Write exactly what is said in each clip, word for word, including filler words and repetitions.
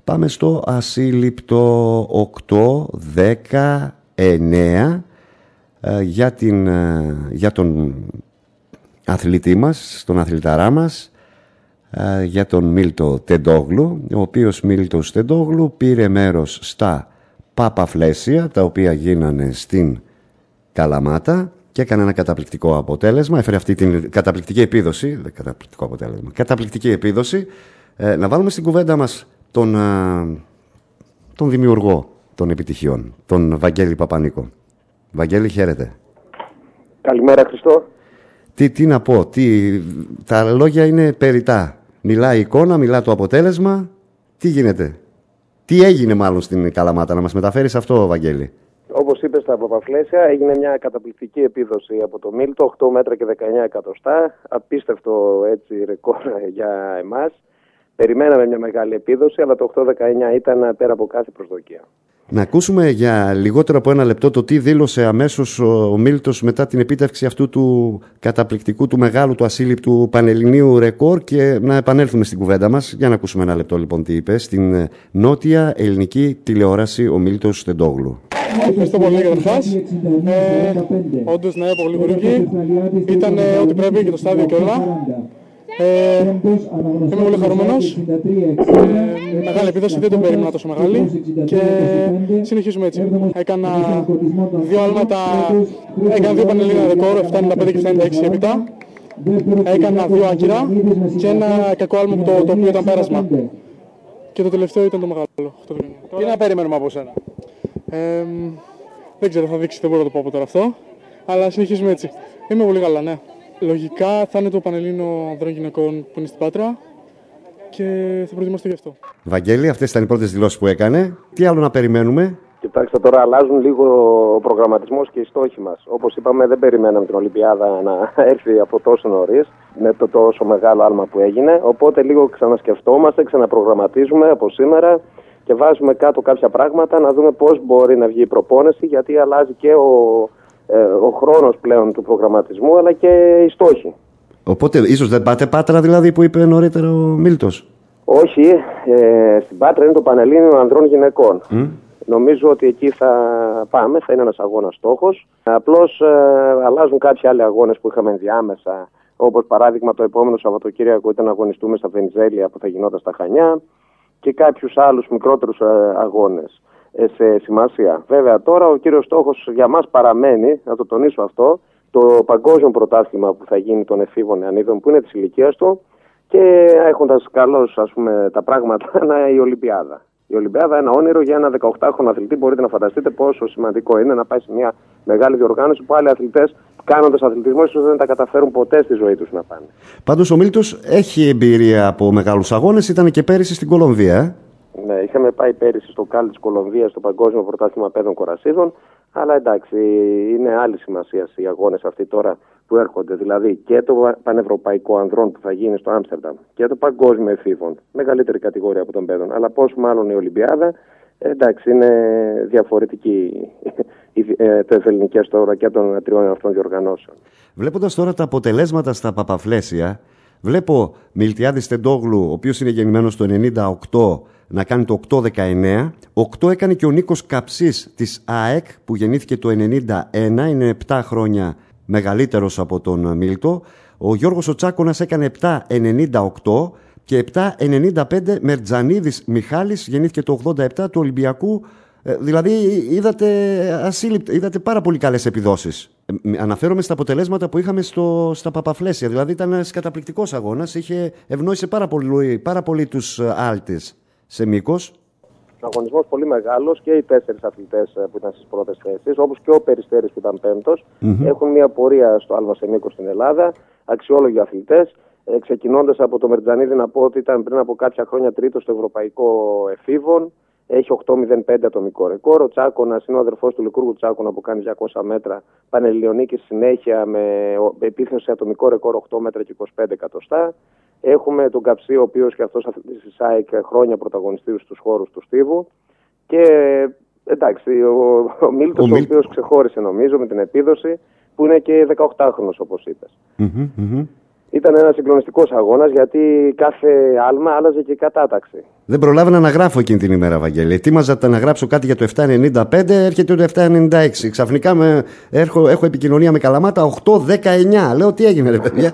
Πάμε στο ασύλληπτο οκτώ δέκα εννέα ε, για, την, ε, για τον αθλητή μας, τον αθληταρά μας, ε, για τον Μίλτο Τεντόγλου, ο οποίος Μίλτος Τεντόγλου πήρε μέρος στα Παπαφλέσια, τα οποία γίνανε στην Καλαμάτα, και έκανε ένα καταπληκτικό αποτέλεσμα. Έφερε αυτή την καταπληκτική επίδοση. Δεν καταπληκτικό αποτέλεσμα. Καταπληκτική επίδοση. Ε, να βάλουμε στην κουβέντα μας τον, α, τον δημιουργό των επιτυχιών, τον Βαγγέλη Παπανίκο. Βαγγέλη, χαίρετε. Καλημέρα, Χριστό. Τι, τι να πω, τι, τα λόγια είναι περιτά. Μιλάει η εικόνα, μιλά το αποτέλεσμα. Τι γίνεται, τι έγινε μάλλον στην Καλαμάτα, να μας μεταφέρεις αυτό, Βαγγέλη. Όπως είπες, στα Παπαφλέσια έγινε μια καταπληκτική επίδοση από το Μίλτο, οκτώ μέτρα και δεκαεννέα εκατοστά. Απίστευτο έτσι ρεκόρ για εμάς. Περιμέναμε μια μεγάλη επίδοση, αλλά το οκτώ δεκαεννέα ήταν πέρα από κάθε προσδοκία. Να ακούσουμε για λιγότερο από ένα λεπτό το τι δήλωσε αμέσως ο Μίλτος μετά την επίτευξη αυτού του καταπληκτικού, του μεγάλου, του ασύλληπτου πανελληνίου ρεκόρ, και να επανέλθουμε στην κουβέντα μας. Για να ακούσουμε ένα λεπτό λοιπόν τι είπε στην νότια ελληνική τηλεόραση ο Μίλτος Τεντόγλου. Ευχαριστώ πολύ για καταρχάς. Ε, όντως, ναι, πολύ γρήγορη. Ήταν ε, ό,τι πρέπει και το στάδιο και όλα. Ε, είμαι πολύ χαρούμενος. Ε, μεγάλη επίδοση, δεν το περίμενα τόσο μεγάλη. Και συνεχίζουμε έτσι. Έκανα δύο άλματα, έκανα δύο πανελλήνια ρεκόρ, επτακόσια ενενήντα πέντε και επτακόσια ενενήντα έξι έπειτα. Έκανα δύο άκυρα και ένα κακό άλμα το, το οποίο ήταν πέρασμα. Και το τελευταίο ήταν το μεγάλο. Τι να περιμένουμε από σένα? Ε, δεν ξέρω, θα δείξει, δεν μπορώ να το πω από τώρα αυτό. Αλλά συνεχίζουμε έτσι. Είμαι πολύ καλά, ναι. Λογικά θα είναι το Πανελλήνιο Ανδρών Γυναικών που είναι στην Πάτρα και θα προετοιμαστώ γι' αυτό. Βαγγέλη, αυτές ήταν οι πρώτες δηλώσεις που έκανε. Τι άλλο να περιμένουμε? Κοιτάξτε, τώρα αλλάζουν λίγο ο προγραμματισμός και οι στόχοι μας. Όπως είπαμε, δεν περιμέναμε την Ολυμπιάδα να έρθει από τόσο νωρίς, με το τόσο μεγάλο άλμα που έγινε. Οπότε λίγο ξανασκεφτόμαστε, ξαναπρογραμματίζουμε από σήμερα και βάζουμε κάτω κάποια πράγματα να δούμε πώς μπορεί να βγει η προπόνηση, γιατί αλλάζει και ο, ε, ο χρόνος πλέον του προγραμματισμού, αλλά και οι στόχοι. Οπότε ίσως δεν πάτε Πάτρα, δηλαδή, που είπε νωρίτερα ο Μίλτος? Όχι, ε, στην Πάτρα είναι το Πανελλήνιο Ανδρών Γυναικών. Mm. Νομίζω ότι εκεί θα πάμε, θα είναι ένας αγώνας στόχος. Απλώς ε, αλλάζουν κάποιοι άλλοι αγώνες που είχαμε ενδιάμεσα, όπως παράδειγμα το επόμενο Σαββατοκύριακο ήταν να αγωνιστούμε στα Βενιζέλια που θα γινόταν στα Χανιά, και κάποιους άλλους μικρότερους αγώνες σε σημασία. Βέβαια τώρα ο κύριος στόχος για μας παραμένει, να το τονίσω αυτό, το παγκόσμιο πρωτάθλημα που θα γίνει των εφήβων νεανίδων, που είναι της ηλικίας του, και έχοντας καλώς, ας πούμε, τα πράγματα, να η Ολυμπιάδα. Η Ολυμπιάδα, ένα όνειρο για ένα δεκαοκτάχρονο αθλητή. Μπορείτε να φανταστείτε πόσο σημαντικό είναι να πάει σε μια μεγάλη διοργάνωση που άλλοι αθλητές, κάνοντας αθλητισμό, ίσως δεν τα καταφέρουν ποτέ στη ζωή τους να πάνε. Πάντως ο Μίλτος έχει εμπειρία από μεγάλους αγώνες, ήταν και πέρυσι στην Κολομβία. Ε? Ναι, είχαμε πάει πέρυσι στο Κάλι της Κολομβίας, στο Παγκόσμιο Πρωτάθλημα Παιδών Κορασίδων. Αλλά εντάξει, είναι άλλη σημασία οι αγώνες αυτοί τώρα που έρχονται. Δηλαδή και το Πανευρωπαϊκό Ανδρών που θα γίνει στο Άμστερνταμ και το Παγκόσμιο Εφήβων, μεγαλύτερη κατηγορία από των παιδών. Αλλά πώς μάλλον η Ολυμπιάδα, εντάξει, είναι διαφορετική το εθεληνικές τώρα και των τριών αυτών διοργανώσεων. Βλέποντας τώρα τα αποτελέσματα στα Παπαφλέσια, βλέπω Μιλτιάδη Τεντόγλου, ο οποίος είναι γεννημένος το ενενήντα οκτώ, να κάνει το οκτώ δεκαεννέα. οκτώ έκανε και ο Νίκος Καψής της ΑΕΚ, που γεννήθηκε το ενενήντα ένα, είναι επτά χρόνια μεγαλύτερος από τον Μίλτο. Ο Γιώργος ο Τσάκωνας έκανε επτά ενενήντα οκτώ και επτά ενενήντα πέντε Μερτζανίδης Μιχάλης, γεννήθηκε το ογδόντα επτά, του Ολυμπιακού. Δηλαδή είδατε, ασύλληπτα, είδατε πάρα πολύ καλές επιδόσεις. Ε, αναφέρομαι στα αποτελέσματα που είχαμε στο, στα Παπαφλέσια. Δηλαδή ήταν ένας καταπληκτικός αγώνας, είχε ευνόησε πάρα πολύ, πάρα πολύ τους άλτες σε μήκος. Αγωνισμός πολύ μεγάλος, και οι τέσσερις αθλητές που ήταν στις πρώτες θέσεις, όπως και ο Περιστέρης που ήταν πέμπτος, mm-hmm. έχουν μια πορεία στο άλμα σε μήκος στην Ελλάδα, αξιόλογοι αθλητές. Ε, ξεκινώντας από το Μερτζανίδη, να πω ότι ήταν πριν από κάποια χρόνια τρίτος στο Ευρωπαϊκό Εφήβων. Έχει οκτώ μηδέν πέντε ατομικό ρεκόρ. Ο Τσάκωνας είναι ο αδερφός του Λικούργου Τσάκωνα που κάνει διακόσια μέτρα πανελληνιονίκη συνέχεια με επίθεση σε ατομικό ρεκόρ οκτώ μέτρα και είκοσι πέντε εκατοστά. Έχουμε τον Καψί, ο οποίος και αυτός αθλητής της ΑΕΚ, χρόνια πρωταγωνιστής στους χώρους του Στίβου. Και εντάξει, ο, ο Μίλτος, ο, ο οποίος ξεχώρισε νομίζω με την επίδοση, που είναι και δεκαοκτάχρονος όπως είπες. Mm-hmm, mm-hmm. Ήταν ένας συγκλονιστικός αγώνας, γιατί κάθε άλμα άλλαζε και η κατάταξη. Δεν προλάβαινα να γράφω εκείνη την ημέρα, Βαγγέλη. Ετοίμαζα να γράψω κάτι για το επτά ενενήντα πέντε, έρχεται το επτά ενενήντα έξι. Ξαφνικά με, έχω, έχω επικοινωνία με Καλαμάτα οκτώ δεκαεννιά. Λέω, τι έγινε, ρε παιδιά.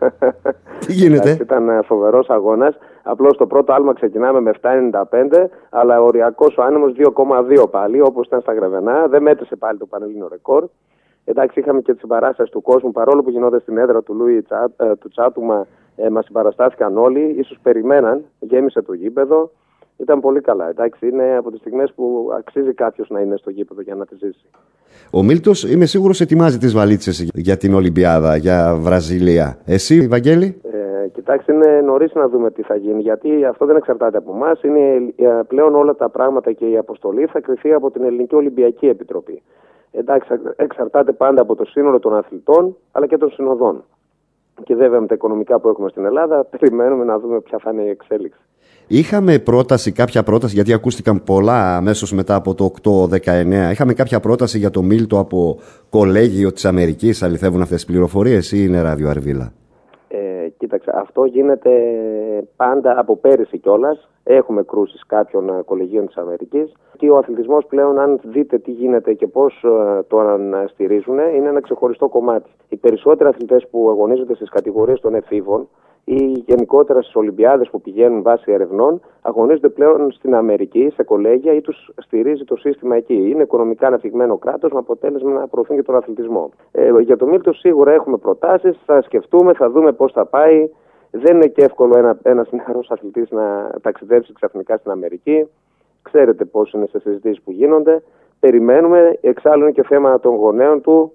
Τι γίνεται. Ήταν φοβερός αγώνας. Απλώς το πρώτο άλμα ξεκινάμε με επτά ενενήντα πέντε, αλλά οριακός ο άνεμος δύο κόμμα δύο πάλι, όπως ήταν στα Γρεβενά. Δεν μέτρησε πάλι το πανελλήνιο ρεκόρ. Εντάξει, είχαμε και τη συμπαράσταση του κόσμου, παρόλο που γινόταν στην έδρα του Λούι Τσά, ε, του Τσάτουμα, ε, μας συμπαραστάθηκαν όλοι. Ίσως περιμέναν, γέμισε το γήπεδο. Ήταν πολύ καλά. Εντάξει, είναι από τις στιγμές που αξίζει κάποιος να είναι στο γήπεδο για να τη ζήσει. Ο Μίλτος, είμαι σίγουρος, ετοιμάζει τις βαλίτσες για την Ολυμπιάδα, για Βραζιλία. Εσύ, Βαγγέλη? Ε, κοιτάξτε, είναι νωρίς να δούμε τι θα γίνει, γιατί αυτό δεν εξαρτάται από εμάς. Είναι πλέον όλα τα πράγματα και η αποστολή θα κρυφθεί από την Ελληνική Ολυμπιακή Επιτροπή. Εντάξει, εξαρτάται πάντα από το σύνολο των αθλητών, αλλά και των συνοδών. Και βέβαια με τα οικονομικά που έχουμε στην Ελλάδα, περιμένουμε να δούμε ποια θα είναι η εξέλιξη. Είχαμε πρόταση, κάποια πρόταση, γιατί ακούστηκαν πολλά αμέσως μετά από το οκτώ δεκαεννιά. Είχαμε κάποια πρόταση για το Μίλτο από κολέγιο της Αμερικής. Αληθεύουν αυτές τις πληροφορίες ή είναι ράδιο Αρβίλα? Ε, κοίταξε, αυτό γίνεται πάντα από πέρυσι κιόλας. Έχουμε κρούσεις κάποιων κολεγίων της Αμερικής. Και ο αθλητισμός πλέον, αν δείτε τι γίνεται και πώς το στηρίζουν, είναι ένα ξεχωριστό κομμάτι. Οι περισσότεροι αθλητές που αγωνίζονται στις κατηγορίες των εφήβων ή γενικότερα στις Ολυμπιάδες που πηγαίνουν βάσει ερευνών, αγωνίζονται πλέον στην Αμερική, σε κολέγια ή τους στηρίζει το σύστημα εκεί. Είναι οικονομικά αναπτυγμένο κράτος με αποτέλεσμα να προωθούν και τον αθλητισμό. Ε, για το Μίλτο σίγουρα έχουμε προτάσεις, θα σκεφτούμε, θα δούμε πώς θα πάει. Δεν είναι και εύκολο ένα, ένας νεαρός αθλητής να ταξιδέψει ξαφνικά στην Αμερική. Ξέρετε πώς είναι σε συζητήσεις που γίνονται. Περιμένουμε, εξάλλου είναι και θέμα των γονέων του.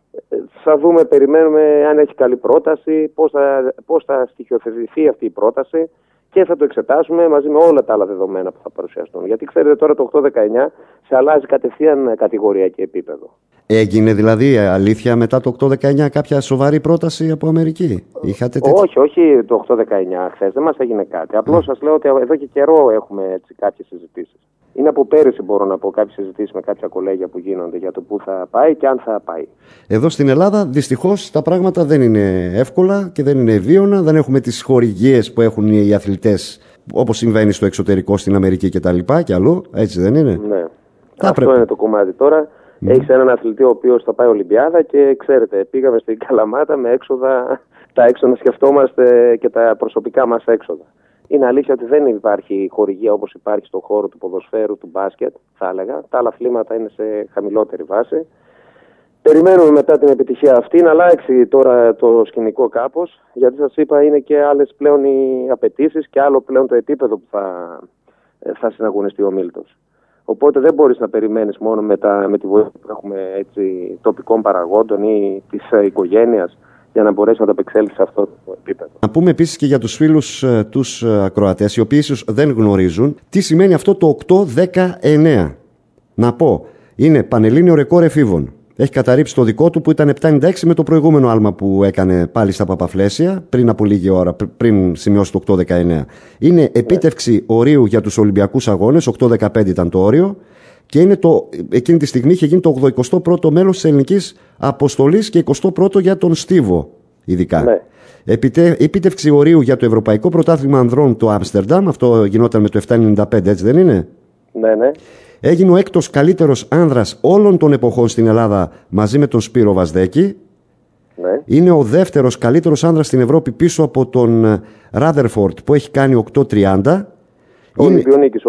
Θα δούμε, περιμένουμε αν έχει καλή πρόταση, πώς θα, πώς θα στοιχειοθετηθεί αυτή η πρόταση και θα το εξετάσουμε μαζί με όλα τα άλλα δεδομένα που θα παρουσιαστούν. Γιατί ξέρετε τώρα το οκτώ δεκαεννιά σε αλλάζει κατευθείαν κατηγορία και επίπεδο. Έγινε δηλαδή αλήθεια μετά το οκτώ δεκαεννιά κάποια σοβαρή πρόταση από Αμερική? Είχατε τέτοια? Όχι, όχι το οκτώ δεκαεννιά χθες, δεν μας έγινε κάτι. Απλώς mm. σας λέω ότι εδώ και καιρό έχουμε έτσι κάποιες συζητήσεις. Είναι από πέρυσι, μπορώ να πω, κάποιες συζητήσεις με κάποια κολέγια που γίνονται για το πού θα πάει και αν θα πάει. Εδώ στην Ελλάδα δυστυχώς τα πράγματα δεν είναι εύκολα και δεν είναι ευίωνα. Δεν έχουμε τις χορηγίες που έχουν οι αθλητές, όπως συμβαίνει στο εξωτερικό, στην Αμερική και τα λοιπά και αλλού. Έτσι δεν είναι? Ναι. Θα Αυτό πρέπει. Είναι το κομμάτι τώρα. Mm. Έχεις έναν αθλητή ο οποίος θα πάει Ολυμπιάδα και ξέρετε, πήγαμε στην Καλαμάτα με έξοδα, τα έξοδα σκεφτόμαστε και τα προσωπικά μας έξοδα. Είναι αλήθεια ότι δεν υπάρχει χορηγία όπως υπάρχει στον χώρο του ποδοσφαίρου, του μπάσκετ, θα έλεγα. Τα άλλα αθλήματα είναι σε χαμηλότερη βάση. Περιμένουμε μετά την επιτυχία αυτή να αλλάξει τώρα το σκηνικό κάπως, γιατί σας είπα είναι και άλλες πλέον οι απαιτήσεις και άλλο πλέον το επίπεδο που θα, θα συναγωνιστεί ο Μίλτος. Οπότε δεν μπορείς να περιμένεις μόνο με, τα, με τη βοήθεια που έχουμε έτσι, τοπικών παραγόντων ή της οικογένειας για να μπορέσει να το απεξέλθει σε αυτό το επίπεδο. Να πούμε επίσης και για τους φίλους ε, τους ακροατές, οι οποίοι ίσως δεν γνωρίζουν τι σημαίνει αυτό το οκτώ δεκαεννιά. Να πω, είναι πανελλήνιο ρεκόρ εφήβων. Έχει καταρρύψει το δικό του που ήταν επτά ενενήντα έξι με το προηγούμενο άλμα που έκανε πάλι στα Παπαφλέσια πριν από λίγη ώρα, πριν σημειώσει το οκτώ δεκαεννιά. Είναι επίτευξη ναι. ορίου για τους Ολυμπιακούς Αγώνες, οκτώ δεκαπέντε ήταν το όριο. Και είναι το, εκείνη τη στιγμή είχε γίνει το ογδοηκοστό πρώτο μέλος της ελληνικής αποστολής και εικοστό πρώτο για τον Στίβο, ειδικά. Ναι. Επιτε, επίτευξη ορίου για το Ευρωπαϊκό Πρωτάθλημα Ανδρών το Άμστερνταμ, αυτό γινόταν με το επτά ενενήντα πέντε, έτσι δεν είναι? Ναι, ναι. Έγινε ο έκτος καλύτερος άνδρας όλων των εποχών στην Ελλάδα μαζί με τον Σπύρο Βασδέκη. Ναι. Είναι ο δεύτερος καλύτερος άνδρας στην Ευρώπη πίσω από τον Ράδερφορντ που έχει κάνει οκτώ τριάντα. Ο είναι... Ολυμπιονίκης, ο,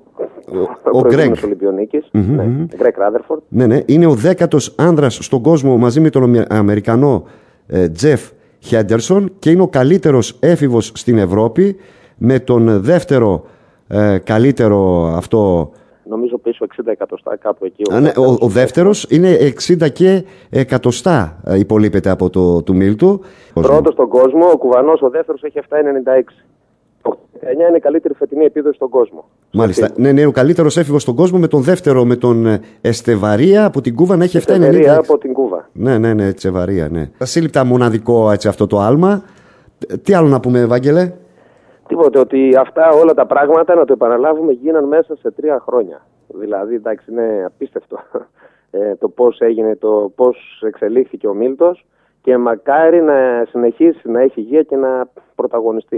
ο, ο Γκρέγκ Ολυμπιονίκης, mm-hmm, ναι, mm-hmm. Γκρέγκ Ράδερφορντ. Ναι, ναι. Είναι ο δέκατος άνδρας στον κόσμο μαζί με τον Αμερικανό ε, Τζεφ Χέντερσον και είναι ο καλύτερος έφηβος στην Ευρώπη με τον δεύτερο ε, καλύτερο αυτό... Νομίζω πίσω εξήντα εκατοστά κάπου εκεί. Ο, ναι, ο, ο δεύτερος είναι εξήντα και εκατοστά υπολείπεται από το του Μίλτου. Πρώτος στον κόσμο, ο Κουβανός ο δεύτερος έχει επτά ενενήντα έξι. Το εννιά είναι η καλύτερη φετινή επίδοση στον κόσμο. Μάλιστα. Ναι, ναι, ο καλύτερος έφηβος στον κόσμο με τον δεύτερο, με τον Εστεβαρία από την Κούβα να έχει επτά ενενήντα έξι. Εστεβαρία από την Κούβα. Ναι, ναι, ναι, Εστεβαρία, ναι. Ασύλληπτα μοναδικό έτσι, αυτό το άλμα. Τι άλλο να πούμε, Ευάγγελε? Τίποτε, ότι αυτά όλα τα πράγματα, να το επαναλάβουμε, γίναν μέσα σε τρία χρόνια. Δηλαδή, εντάξει, είναι απίστευτο ε, το πώς έγινε, το πώς εξελίχθηκε ο Μίλτος και μακάρι να συνεχίσει να έχει υγεία και να πρωταγωνιστεί.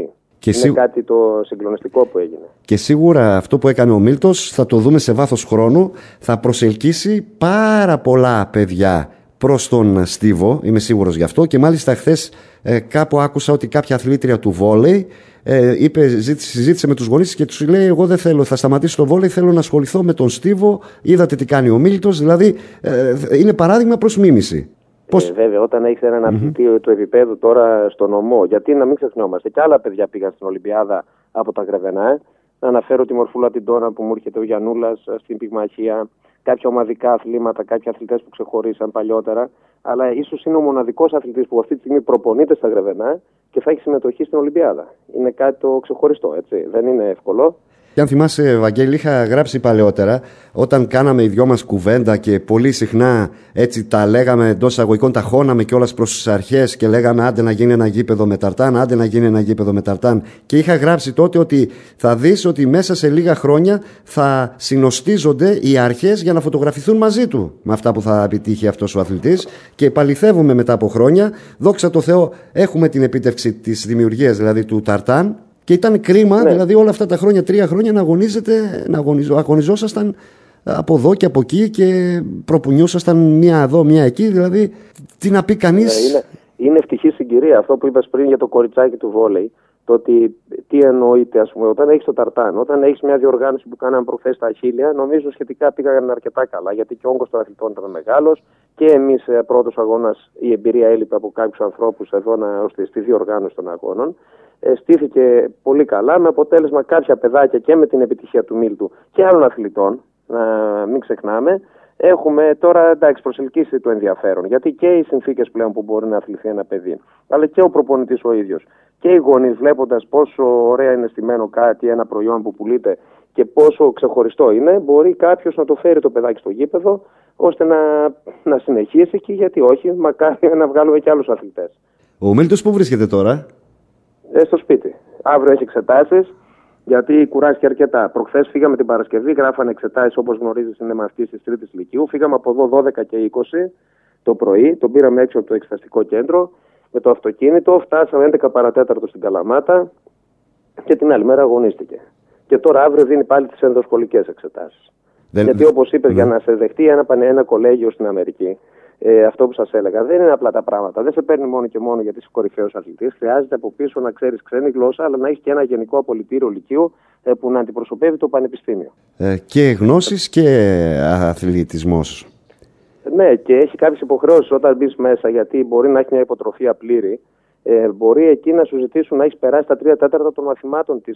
Και είναι σίγου... κάτι το συγκλονιστικό που έγινε. Και σίγουρα αυτό που έκανε ο Μίλτος, θα το δούμε σε βάθος χρόνου, θα προσελκύσει πάρα πολλά παιδιά προς τον Στίβο, είμαι σίγουρος γι' αυτό. Και μάλιστα χθες ε, κάπου άκουσα ότι κάποια αθλήτρια του βόλεϊ ε, είπε, ζήτησε, συζήτησε με τους γονείς και τους λέει: εγώ δεν θέλω, θα σταματήσω το βόλεϊ, θέλω να ασχοληθώ με τον Στίβο. Είδατε τι κάνει ο Μίλτος, δηλαδή ε, είναι παράδειγμα προς μίμηση. Πώς... Ε, βέβαια, όταν έχεις έναν αθλητή mm-hmm. του επίπεδου τώρα στον νομό, γιατί να μην ξεχνιόμαστε, και άλλα παιδιά πήγαν στην Ολυμπιάδα από τα Γρεβενά. Ε. Να αναφέρω τη Μορφούλα την Τόνα που μου έρχεται ο Γιαννούλας στην πυγμαχία, κάποια ομαδικά αθλήματα, κάποιοι αθλητές που ξεχωρίσαν παλιότερα. Αλλά ίσως είναι ο μοναδικός αθλητής που αυτή τη στιγμή προπονείται στα Γρεβενά και θα έχει συμμετοχή στην Ολυμπιάδα. Είναι κάτι το ξεχωριστό, έτσι. Δεν είναι εύκολο. Και αν θυμάσαι, Βαγγέλη, είχα γράψει παλαιότερα, όταν κάναμε οι δυο μας κουβέντα και πολύ συχνά έτσι τα λέγαμε εντός αγωγικών, τα χώναμε κιόλας προς τις αρχές και λέγαμε άντε να γίνει ένα γήπεδο με ταρτάν, άντε να γίνει ένα γήπεδο με ταρτάν. Και είχα γράψει τότε ότι θα δεις ότι μέσα σε λίγα χρόνια θα συνοστίζονται οι αρχές για να φωτογραφηθούν μαζί του με αυτά που θα επιτύχει αυτός ο αθλητής. Και επαληθεύουμε μετά από χρόνια, δόξα τω Θεώ, έχουμε την επίτευξη της δημιουργίας δηλαδή του ταρτάν. Και ήταν κρίμα, ναι. δηλαδή όλα αυτά τα χρόνια, τρία χρόνια να αγωνίζετε, να αγωνιζό, αγωνιζόσασταν από εδώ και από εκεί και προπουνιούσασταν μία εδώ, μία εκεί. Δηλαδή, τι να πει κανείς. Ναι, είναι, είναι ευτυχή συγκυρία αυτό που είπες πριν για το κοριτσάκι του βόλεϊ. Το ότι τι εννοείται, ας πούμε, όταν έχεις το ταρτάν, όταν έχεις μια διοργάνωση που κάναμε προχθές στα Αχίλια, νομίζω σχετικά πήγαν αρκετά καλά. Γιατί και ο όγκος των αθλητών ήταν μεγάλος και εμείς πρώτος αγώνας η εμπειρία έλειπε από κάποιους ανθρώπους εδώ να, ώστε στη διοργάνωση των αγώνων. Ε, στήθηκε πολύ καλά, με αποτέλεσμα κάποια παιδάκια και με την επιτυχία του Μίλτου και άλλων αθλητών, να μην ξεχνάμε, έχουμε τώρα εντάξει, προσελκύσει το ενδιαφέρον. Γιατί και οι συνθήκες πλέον που μπορεί να αθληθεί ένα παιδί, αλλά και ο προπονητής ο ίδιος και οι γονείς, βλέποντας πόσο ωραία είναι στημένο κάτι, ένα προϊόν που πουλείται και πόσο ξεχωριστό είναι, μπορεί κάποιος να το φέρει το παιδάκι στο γήπεδο ώστε να, να συνεχίσει και γιατί όχι, μακάρι να βγάλουμε και άλλους αθλητές. Ο Μίλτος πού βρίσκεται τώρα? Ε, στο σπίτι. Αύριο έχει εξετάσεις, γιατί κουράστηκε αρκετά. Προχθές φύγαμε την Παρασκευή, γράφανε εξετάσεις, όπως γνωρίζεις, είναι μαθητής της τρίτης λυκείου. Φύγαμε από εδώ δώδεκα και είκοσι το πρωί, τον πήραμε έξω από το εξεταστικό κέντρο με το αυτοκίνητο. Φτάσαμε έντεκα παρατέταρτο στην Καλαμάτα και την άλλη μέρα αγωνίστηκε. Και τώρα αύριο δίνει πάλι τις ενδοσχολικές εξετάσεις. Δεν... Γιατί όπως είπες, mm. για να σε δεχτεί ένα, ένα κολέγιο στην Αμερική. Ε, αυτό που σας έλεγα, δεν είναι απλά τα πράγματα. Δεν σε παίρνει μόνο και μόνο γιατί είσαι κορυφαίος αθλητής. Χρειάζεται από πίσω να ξέρεις ξένη γλώσσα, αλλά να έχεις και ένα γενικό απολυτήριο λυκείου ε, που να αντιπροσωπεύει το πανεπιστήμιο. Ε, και γνώσεις και αθλητισμός. Ναι, και έχει κάποιες υποχρεώσεις όταν μπεις μέσα, γιατί μπορεί να έχει μια υποτροφία πλήρη. Ε, μπορεί εκεί να σου ζητήσουν να έχεις περάσει τα τρία τέταρτα των μαθημάτων της,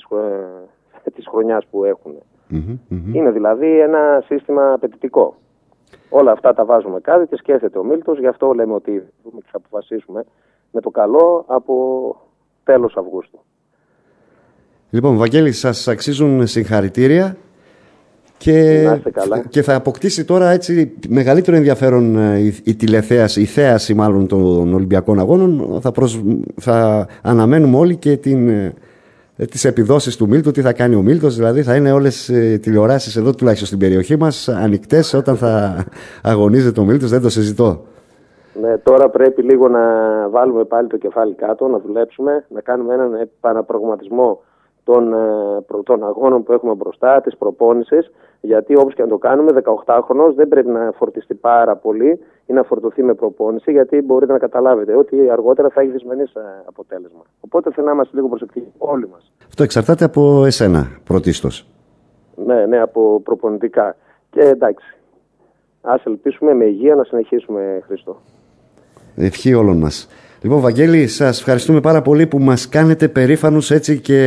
ε, της χρονιάς που έχουν. Mm-hmm, mm-hmm. Είναι δηλαδή ένα σύστημα απαιτητικό. Όλα αυτά τα βάζουμε κάτω και σκέφτεται ο Μίλτος, γι' αυτό λέμε ότι θα αποφασίσουμε με το καλό από τέλος Αυγούστου. Λοιπόν, Βαγγέλη, σας αξίζουν συγχαρητήρια και, και θα αποκτήσει τώρα έτσι μεγαλύτερο ενδιαφέρον η, η τηλεθέαση, η θέαση μάλλον των Ολυμπιακών Αγώνων. Θα, προσ, θα αναμένουμε όλοι και την... τις επιδόσεις του Μίλτου, τι θα κάνει ο Μίλτος, δηλαδή θα είναι όλες οι τηλεοράσεις εδώ τουλάχιστον στην περιοχή μας ανοιχτές όταν θα αγωνίζεται ο Μίλτος, δεν το συζητώ. Ναι, τώρα πρέπει λίγο να βάλουμε πάλι το κεφάλι κάτω, να δουλέψουμε, να κάνουμε έναν επαναπρογραμματισμό των, των αγώνων που έχουμε μπροστά, της προπόνησης, γιατί όπως και να το κάνουμε, δεκαοκτάχρονος δεν πρέπει να φορτιστεί πάρα πολύ ή να φορτωθεί με προπόνηση, γιατί μπορείτε να καταλάβετε ότι αργότερα θα έχει δυσμενής αποτέλεσμα. Οπότε θέλω να είμαστε λίγο προσεκτικοί όλοι μας. Αυτό εξαρτάται από εσένα πρωτίστως. Ναι, ναι, από προπονητικά. Και εντάξει, ας ελπίσουμε με υγεία να συνεχίσουμε, Χριστό. Ευχή όλων μας. Λοιπόν, Βαγγέλη, σας ευχαριστούμε πάρα πολύ που μας κάνετε περήφανους έτσι και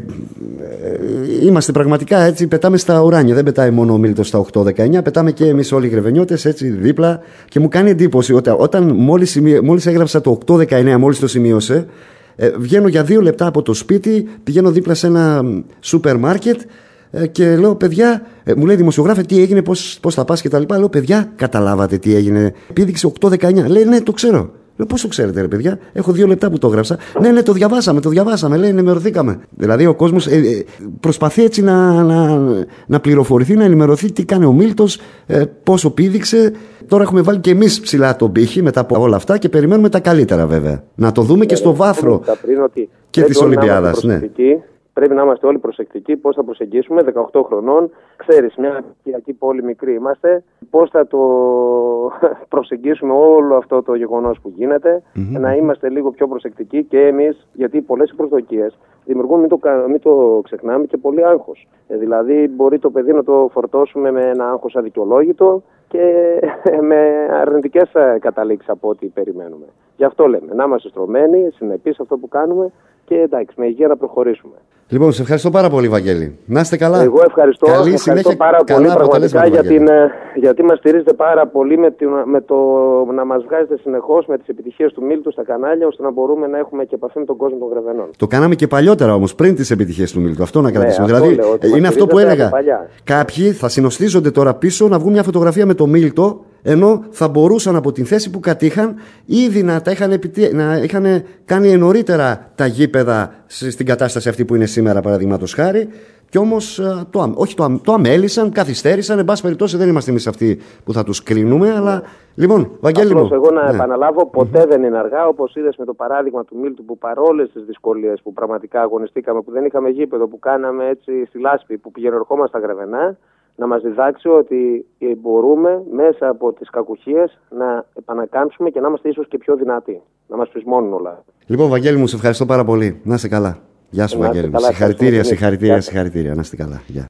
είμαστε πραγματικά έτσι, πετάμε στα ουράνια. Δεν πετάει μόνο ο Μίλτος στα οκτώ δεκαεννιά, πετάμε και εμείς όλοι οι Γρεβενιώτες έτσι δίπλα. Και μου κάνει εντύπωση ότι όταν μόλις, μόλις έγραψα το οκτώ δεκαεννιά, μόλις το σημείωσε, ε, βγαίνω για δύο λεπτά από το σπίτι, πηγαίνω δίπλα σε ένα σούπερ μάρκετ ε, και λέω, παιδιά, ε, μου λέει δημοσιογράφε, τι έγινε, πώς, πώς θα πας και τα λοιπά. Λέω, παιδιά, καταλάβατε τι έγινε? Πήδηξε οκτώ δεκαεννιά. Λέει, ναι, το ξέρω. Λέω, πώς το ξέρετε, ρε παιδιά? Έχω δύο λεπτά που το έγραψα. Ναι, ναι, το διαβάσαμε, το διαβάσαμε. Λέει, ενημερωθήκαμε. Δηλαδή, ο κόσμος ε, ε, προσπαθεί έτσι να, να, να πληροφορηθεί, να ενημερωθεί τι κάνει ο Μίλτος, ε, πόσο πήδηξε. Τώρα έχουμε βάλει και εμείς ψηλά τον πύχη μετά από όλα αυτά και περιμένουμε τα καλύτερα, βέβαια. Να το δούμε ναι, και στο βάθρο. Πριν ότι Και τη Ολυμπιάδα, ναι. Πρέπει να είμαστε όλοι προσεκτικοί πώς θα προσεγγίσουμε. δεκαοκτώ χρονών, ξέρεις, μια οικιακή πόλη μικρή είμαστε. Πώς θα το προσεγγίσουμε όλο αυτό το γεγονός που γίνεται. Mm-hmm. Να είμαστε λίγο πιο προσεκτικοί και εμείς, γιατί πολλές προσδοκίες δημιουργούν, μην το, μην το ξεχνάμε, και πολύ άγχος. Ε, δηλαδή, μπορεί το παιδί να το φορτώσουμε με ένα άγχος αδικαιολόγητο και με αρνητικές καταλήξεις από ό,τι περιμένουμε. Γι' αυτό λέμε, να είμαστε στρωμένοι, συνεπείς σε αυτό που κάνουμε και εντάξει, με υγεία να προχωρήσουμε. Λοιπόν, σε ευχαριστώ πάρα πολύ, Βαγγέλη. Να είστε καλά. Εγώ ευχαριστώ, Καλή ευχαριστώ συνέχεια, πάρα πολύ πραγματικά για την, γιατί μας στηρίζετε πάρα πολύ με, την, με το να μας βγάζετε συνεχώς με τις επιτυχίες του Μίλτου στα κανάλια, ώστε να μπορούμε να έχουμε και επαφή με τον κόσμο των Γρεβενών. Το κάναμε και παλιότερα όμως, πριν τις επιτυχίες του Μίλτου. Αυτό να κρατήσουμε. Ναι, δηλαδή, αυτό λέω, είναι αυτό που έλεγα. Κάποιοι θα συνοστίζονται τώρα πίσω να βγουν μια φωτογραφία με το Μίλτο, ενώ θα μπορούσαν από την θέση που κατήχαν ήδη να τα είχαν, επιτύ... να είχαν κάνει νωρίτερα τα γήπεδα στην κατάσταση αυτή που είναι σήμερα, παραδείγματος χάρη. Και όμως το, όχι, το, το αμέλησαν, καθυστέρησαν. Εν πάση περιπτώσει, δεν είμαστε εμείς αυτοί που θα τους κρίνουμε. Αλλά λοιπόν, Βαγγέλη μου. Εγώ να ναι. επαναλάβω, ποτέ mm-hmm. δεν είναι αργά. Όπως είδες με το παράδειγμα του Μίλτου, που παρόλες τις δυσκολίες που πραγματικά αγωνιστήκαμε, που δεν είχαμε γήπεδο, που κάναμε έτσι στη λάσπη, που πηγαίνω ερχόμαστε στα Γρεβενά, να μας διδάξει ότι μπορούμε μέσα από τις κακουχίες να επανακάμψουμε και να είμαστε ίσως και πιο δυνατοί. Να μας φυσμώνουν όλα. Λοιπόν, Βαγγέλη μου, σε ευχαριστώ πάρα πολύ. Να είσαι καλά. Γεια σου, Βαγγέλη. Συγχαρητήρια, συγχαρητήρια, συγχαρητήρια. Να είστε καλά. Γεια.